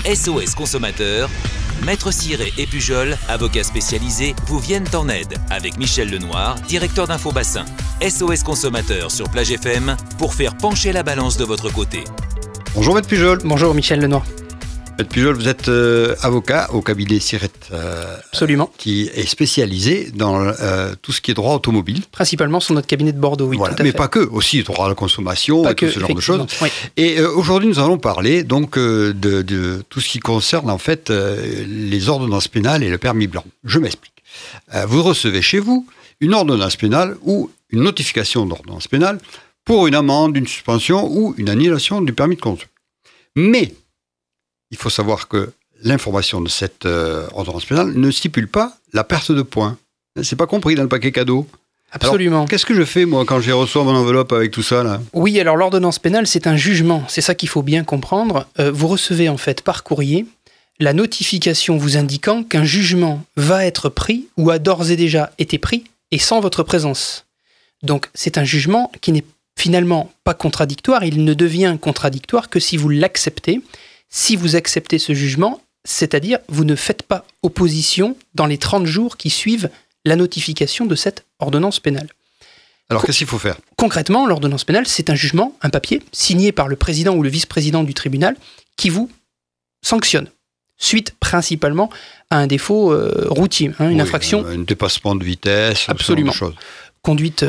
SOS Consommateur, Maître Ciré et Pujol, avocats spécialisés, vous viennent en aide avec Michel Lenoir, directeur d'Infobassin. SOS Consommateur sur Plage FM pour faire pencher la balance de votre côté. Bonjour Maître Pujol. Bonjour Michel Lenoir. Maître Pujol, vous êtes avocat au cabinet Ciré, Absolument. Qui est spécialisé dans tout ce qui est droit automobile. Principalement sur notre cabinet de Bordeaux, oui. Voilà, tout à mais fait. pas que, aussi droit à la consommation Pas et tout ce genre de choses. Oui. Et aujourd'hui, nous allons parler donc de tout ce qui concerne en fait les ordonnances pénales et le permis blanc. Je m'explique. Vous recevez chez vous une ordonnance pénale ou une notification d'ordonnance pénale pour une amende, une suspension ou une annulation du permis de conduire. Mais il faut savoir que l'information de cette ordonnance pénale ne stipule pas la perte de points. C'est pas compris dans le paquet cadeau. Absolument. Alors, qu'est-ce que je fais, moi, quand je reçois mon enveloppe avec tout ça, là ? Oui, alors l'ordonnance pénale, c'est un jugement. C'est ça qu'il faut bien comprendre. Vous recevez en fait par courrier la notification vous indiquant qu'un jugement va être pris ou a d'ores et déjà été pris et sans votre présence. Donc c'est un jugement qui n'est finalement pas contradictoire. Il ne devient contradictoire que si vous l'acceptez. Si vous acceptez ce jugement, c'est-à-dire vous ne faites pas opposition dans les 30 jours qui suivent la notification de cette ordonnance pénale. Alors, qu'est-ce qu'il faut faire ? Concrètement, l'ordonnance pénale, c'est un jugement, un papier, signé par le président ou le vice-président du tribunal, qui vous sanctionne, suite principalement à un défaut routier, une infraction. Un dépassement de vitesse, absolument. Ce genre de choses. Conduite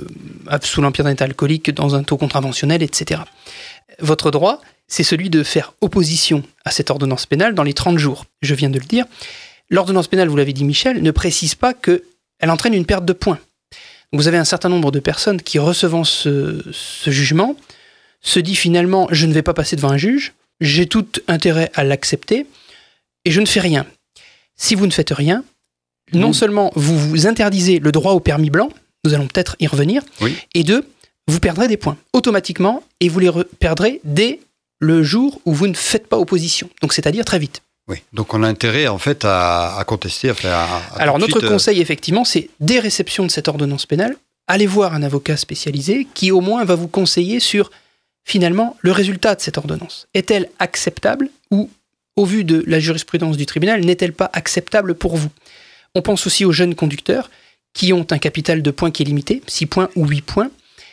sous l'empire d'un état alcoolique dans un taux contraventionnel, etc. Votre droit, c'est celui de faire opposition à cette ordonnance pénale dans les 30 jours. Je viens de le dire. L'ordonnance pénale, vous l'avez dit Michel, ne précise pas qu'elle entraîne une perte de points. Donc vous avez un certain nombre de personnes qui, recevant ce jugement, se dit finalement « je ne vais pas passer devant un juge, j'ai tout intérêt à l'accepter et je ne fais rien ». Si vous ne faites rien, non seulement vous vous interdisez le droit au permis blanc, nous allons peut-être y revenir, et deux, vous perdrez des points automatiquement et vous les perdrez dès le jour où vous ne faites pas opposition. Donc c'est-à-dire très vite. Oui, donc on a intérêt en fait à contester, Alors notre conseil effectivement, c'est dès réception de cette ordonnance pénale, allez voir un avocat spécialisé qui au moins va vous conseiller sur finalement le résultat de cette ordonnance. Est-elle acceptable ou au vu de la jurisprudence du tribunal, n'est-elle pas acceptable pour vous ? On pense aussi aux jeunes conducteurs qui ont un capital de points qui est limité, 6 points ou 8 points,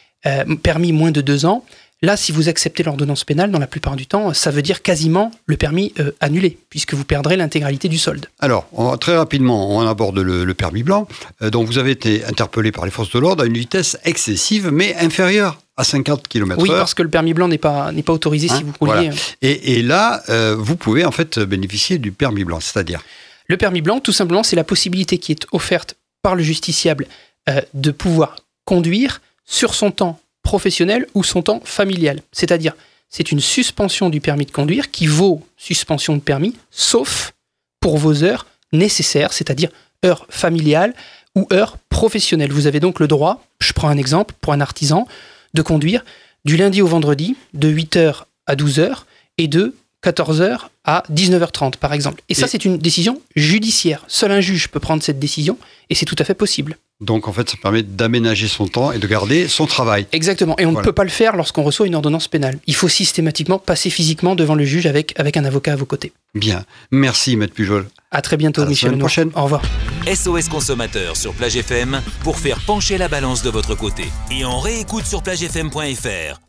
permis moins de 2 ans. Là, si vous acceptez l'ordonnance pénale, dans la plupart du temps, ça veut dire quasiment le permis annulé, puisque vous perdrez l'intégralité du solde. Alors, très rapidement, on aborde le permis blanc. Donc, vous avez été interpellé par les forces de l'ordre à une vitesse excessive, mais inférieure à 50 km/h. Oui, parce que le permis blanc n'est pas autorisé si vous rouliez. Voilà. Et là, vous pouvez en fait bénéficier du permis blanc, c'est-à-dire ? Le permis blanc, tout simplement, c'est la possibilité qui est offerte par le justiciable de pouvoir conduire sur son temps professionnel ou son temps familial. C'est-à-dire, c'est une suspension du permis de conduire qui vaut suspension de permis, sauf pour vos heures nécessaires, c'est-à-dire heures familiales ou heures professionnelles. Vous avez donc le droit, je prends un exemple, pour un artisan, de conduire du lundi au vendredi, de 8h à 12h et de 14h à 19h30, par exemple. Et ça, c'est une décision judiciaire. Seul un juge peut prendre cette décision, et c'est tout à fait possible. Donc, en fait, ça permet d'aménager son temps et de garder son travail. Exactement. Et on ne peut pas le faire lorsqu'on reçoit une ordonnance pénale. Il faut systématiquement passer physiquement devant le juge avec un avocat à vos côtés. Bien. Merci, Maître Pujol. À très bientôt, Michel. À la semaine prochaine. Au revoir. SOS Consommateur sur Plage FM pour faire pencher la balance de votre côté. Et on réécoute sur plagefm.fr.